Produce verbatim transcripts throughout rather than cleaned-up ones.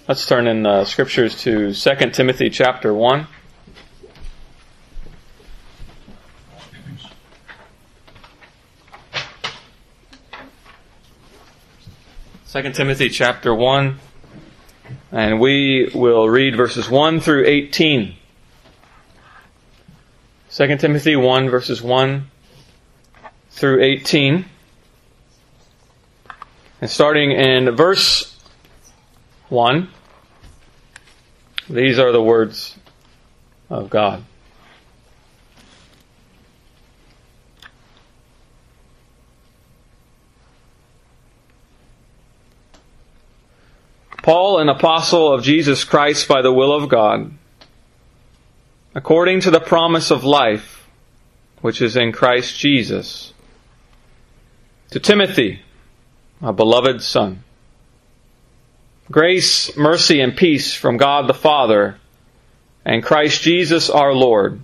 Let's turn in the Scriptures to Second Timothy chapter one. Second Timothy chapter one, and we will read verses one through eighteen. Second Timothy one, verses one through eighteen. And starting in verse one, these are the words of God. Paul, an apostle of Jesus Christ by the will of God, according to the promise of life, which is in Christ Jesus, to Timothy, my beloved son. Grace, mercy, and peace from God the Father and Christ Jesus our Lord.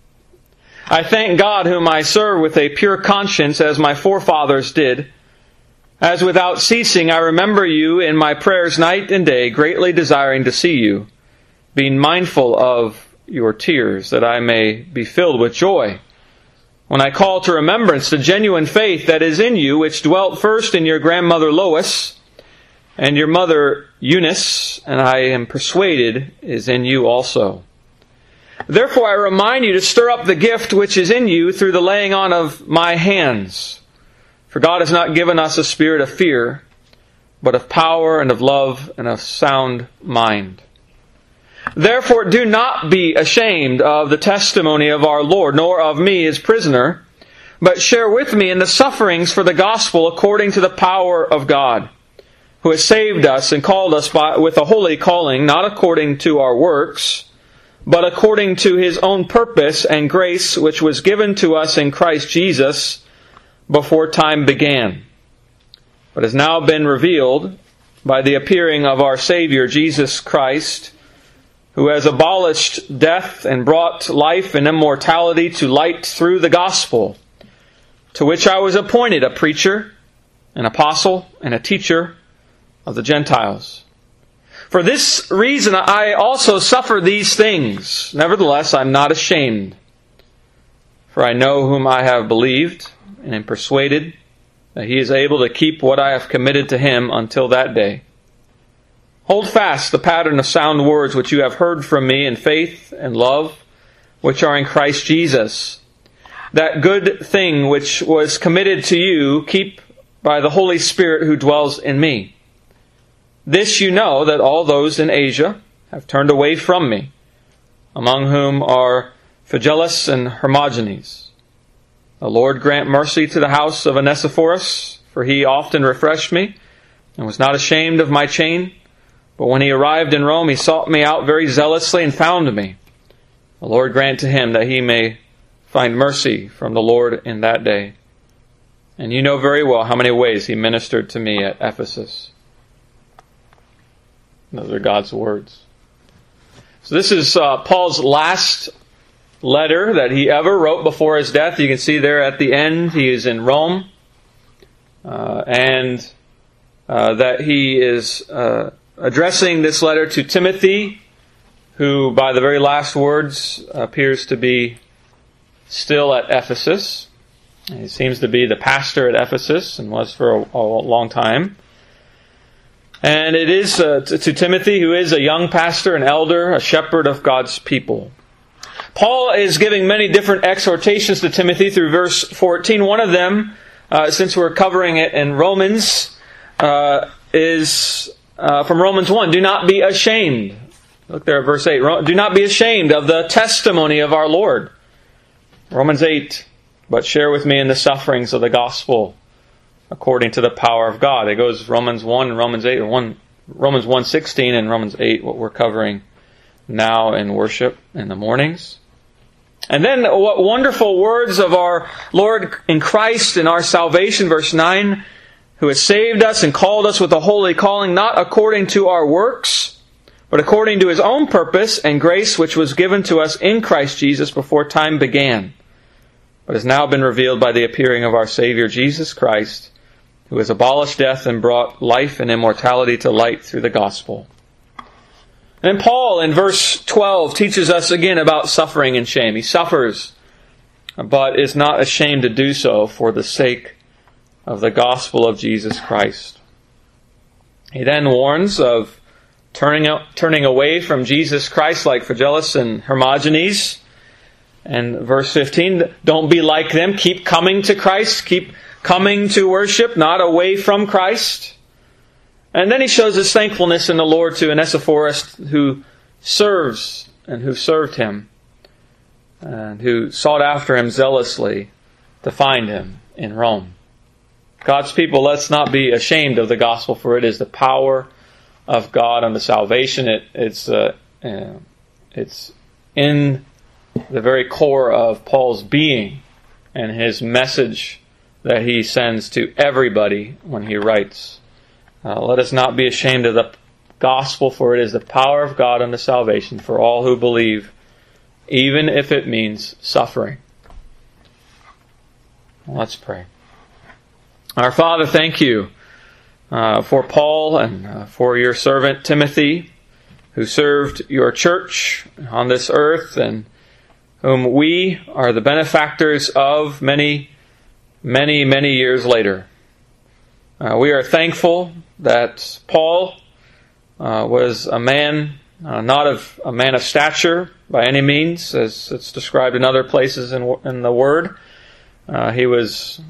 I thank God whom I serve with a pure conscience as my forefathers did, as without ceasing I remember you in my prayers night and day, greatly desiring to see you, being mindful of your tears, that I may be filled with joy when I call to remembrance the genuine faith that is in you, which dwelt first in your grandmother Lois and your mother Eunice, and I am persuaded is in you also. Therefore I remind you to stir up the gift which is in you through the laying on of my hands. For God has not given us a spirit of fear, but of power and of love and of sound mind. Therefore do not be ashamed of the testimony of our Lord, nor of me his prisoner, but share with me in the sufferings for the gospel according to the power of God, who has saved us and called us by, with a holy calling, not according to our works, but according to his own purpose and grace, which was given to us in Christ Jesus before time began, but has now been revealed by the appearing of our Savior Jesus Christ, who has abolished death and brought life and immortality to light through the gospel, to which I was appointed a preacher, an apostle, and a teacher of the Gentiles. For this reason I also suffer these things. Nevertheless, I am not ashamed, for I know whom I have believed, and am persuaded that he is able to keep what I have committed to him until that day. Hold fast the pattern of sound words which you have heard from me in faith and love, which are in Christ Jesus. That good thing which was committed to you, keep by the Holy Spirit who dwells in me. This you know, that all those in Asia have turned away from me, among whom are Phygelus and Hermogenes. The Lord grant mercy to the house of Onesiphorus, for he often refreshed me, and was not ashamed of my chain. But when he arrived in Rome, he sought me out very zealously and found me. The Lord grant to him that he may find mercy from the Lord in that day. And you know very well how many ways he ministered to me at Ephesus. Those are God's words. So this is uh, Paul's last letter that he ever wrote before his death. You can see there at the end he is in Rome, uh, and uh, that he is uh, addressing this letter to Timothy, who by the very last words appears to be still at Ephesus. He seems to be the pastor at Ephesus and was for a, a long time. And it is uh, to, to Timothy, who is a young pastor, an elder, a shepherd of God's people. Paul is giving many different exhortations to Timothy through verse fourteen. One of them, uh, since we're covering it in Romans, uh, is uh, from Romans one. Do not be ashamed. Look there at verse eight. Do not be ashamed of the testimony of our Lord. Romans eight. But share with me in the sufferings of the gospel according to the power of God. It goes Romans one and Romans eight, or one, Romans one sixteen and Romans eight, what we're covering now in worship in the mornings. And then what wonderful words of our Lord in Christ in our salvation, verse nine, who has saved us and called us with a holy calling, not according to our works, but according to his own purpose and grace which was given to us in Christ Jesus before time began, but has now been revealed by the appearing of our Savior Jesus Christ, who has abolished death and brought life and immortality to light through the gospel. And Paul in verse twelve teaches us again about suffering and shame. He suffers, but is not ashamed to do so for the sake of the gospel of Jesus Christ. He then warns of turning out, turning away from Jesus Christ like Phygellus and Hermogenes. And verse fifteen, don't be like them. Keep coming to Christ. Keep coming to worship, not away from Christ. And then he shows his thankfulness in the Lord to Onesiphorus, who serves and who served him, and who sought after him zealously to find him in Rome. God's people, let's not be ashamed of the gospel, for it is the power of God unto salvation. It, it's, uh, uh, it's in the very core of Paul's being and his message that he sends to everybody when he writes. Uh, let us not be ashamed of the gospel, for it is the power of God unto salvation for all who believe, even if it means suffering. Let's pray. Our Father, thank you uh, for Paul and uh, for your servant Timothy, who served your church on this earth and whom we are the benefactors of many, many, many years later. Uh, we are thankful that Paul uh, was a man, uh, not of a man of stature by any means, as it's described in other places in, in the Word. Uh, he was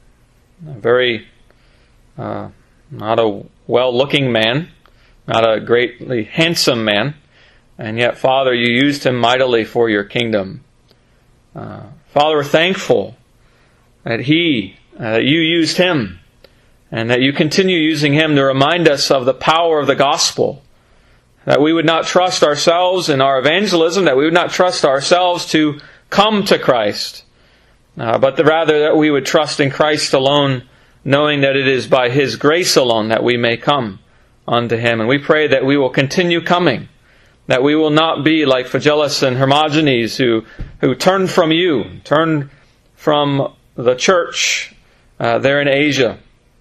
a very, uh, not a well-looking man, not a greatly handsome man, and yet, Father, you used him mightily for your kingdom. Uh, Father, we're thankful that he, uh, that you used him, and that you continue using him to remind us of the power of the gospel. That we would not trust ourselves in our evangelism, that we would not trust ourselves to come to Christ, uh, but the, rather that we would trust in Christ alone, knowing that it is by his grace alone that we may come unto him. And we pray that we will continue coming, that we will not be like Phygellus and Hermogenes, who, who turned from you, turned from the church uh, there in Asia,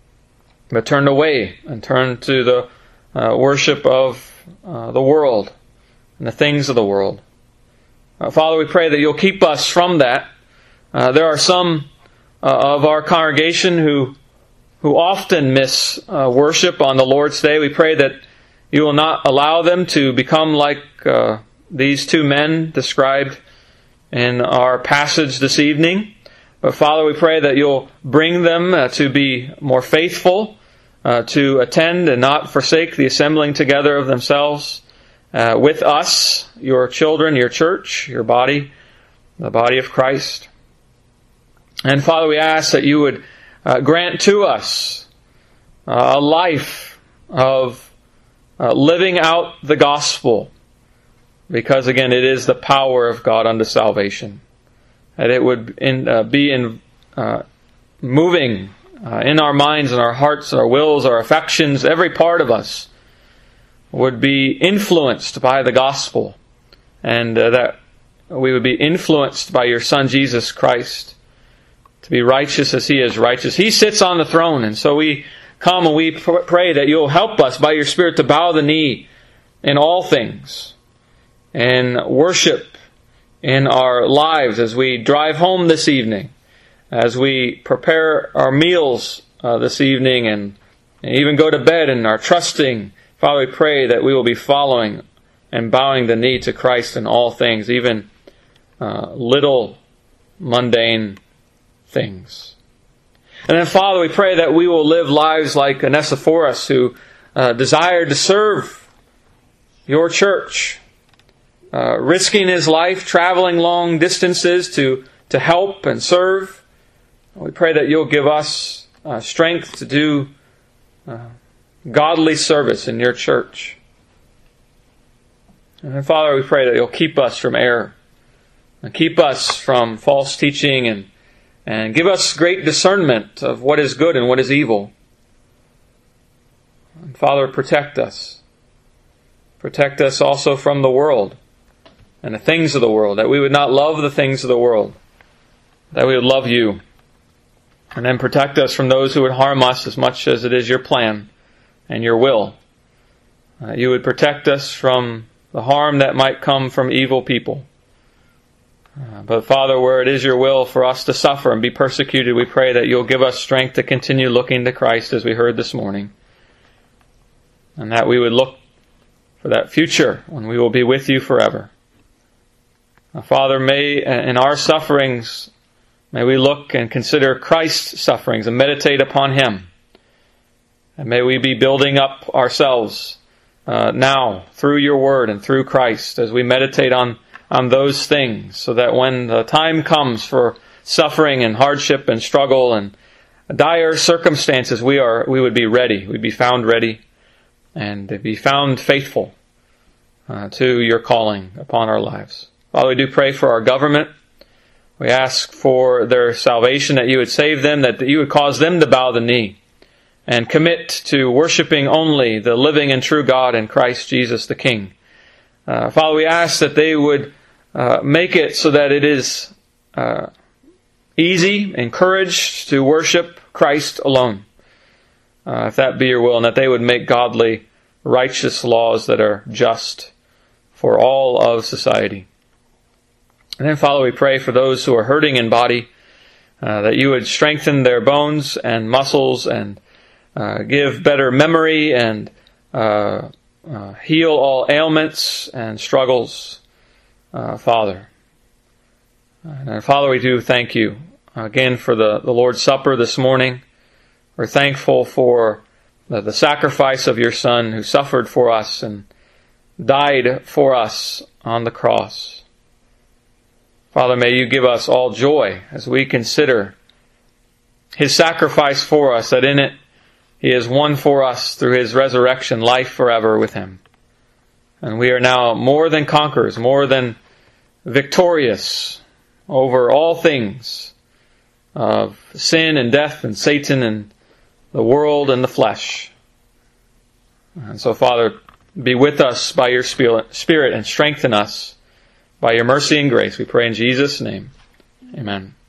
but turned away and turned to the uh, worship of uh, the world and the things of the world. Uh, Father, we pray that you'll keep us from that. Uh, there are some uh, of our congregation who who often miss uh, worship on the Lord's Day. We pray that you will not allow them to become like uh, these two men described in our passage this evening. But Father, we pray that you'll bring them uh, to be more faithful, Uh, to attend and not forsake the assembling together of themselves uh, with us, your children, your church, your body, the body of Christ. And Father, we ask that you would uh, grant to us uh, a life of uh, living out the gospel, because again, it is the power of God unto salvation. That it would in, uh, be in uh, moving Uh, in our minds and our hearts, our wills, our affections, every part of us would be influenced by the gospel, and uh, that we would be influenced by your Son Jesus Christ to be righteous as he is righteous. He sits on the throne, and so we come and we pr- pray that you'll help us by your Spirit to bow the knee in all things and worship in our lives as we drive home this evening, as we prepare our meals uh, this evening and, and even go to bed and are trusting. Father, we pray that we will be following and bowing the knee to Christ in all things, even uh, little mundane things. And then, Father, we pray that we will live lives like Onesiphorus, who uh, desired to serve your church, uh, risking his life, traveling long distances to, to help and serve. We pray that you'll give us uh, strength to do uh, godly service in your church. And then, Father, we pray that you'll keep us from error and keep us from false teaching and, and give us great discernment of what is good and what is evil. And Father, protect us. Protect us also from the world and the things of the world, that we would not love the things of the world, that we would love you. And then protect us from those who would harm us as much as it is your plan and your will. Uh, you would protect us from the harm that might come from evil people. Uh, but Father, where it is your will for us to suffer and be persecuted, we pray that you'll give us strength to continue looking to Christ as we heard this morning. And that we would look for that future when we will be with you forever. Uh, Father, may in our sufferings, may we look and consider Christ's sufferings and meditate upon Him. And may we be building up ourselves uh, now through your word and through Christ as we meditate on, on those things, so that when the time comes for suffering and hardship and struggle and dire circumstances, we are we would be ready. We'd be found ready and be found faithful uh, to your calling upon our lives. Father, we do pray for our government. We ask for their salvation, that you would save them, that you would cause them to bow the knee and commit to worshiping only the living and true God in Christ Jesus the King. Uh, Father, we ask that they would uh, make it so that it is uh, easy, encouraged to worship Christ alone. Uh, if that be your will, and that they would make godly, righteous laws that are just for all of society. And then, Father, we pray for those who are hurting in body, uh, that you would strengthen their bones and muscles and uh, give better memory and uh, uh, heal all ailments and struggles, uh, Father. And Father, we do thank you again for the, the Lord's Supper this morning. We're thankful for the, the sacrifice of your Son who suffered for us and died for us on the cross. Father, may you give us all joy as we consider His sacrifice for us, that in it He has won for us through His resurrection life forever with Him. And we are now more than conquerors, more than victorious over all things of sin and death and Satan and the world and the flesh. And so, Father, be with us by your Spirit and strengthen us by your mercy and grace. We pray in Jesus' name. Amen.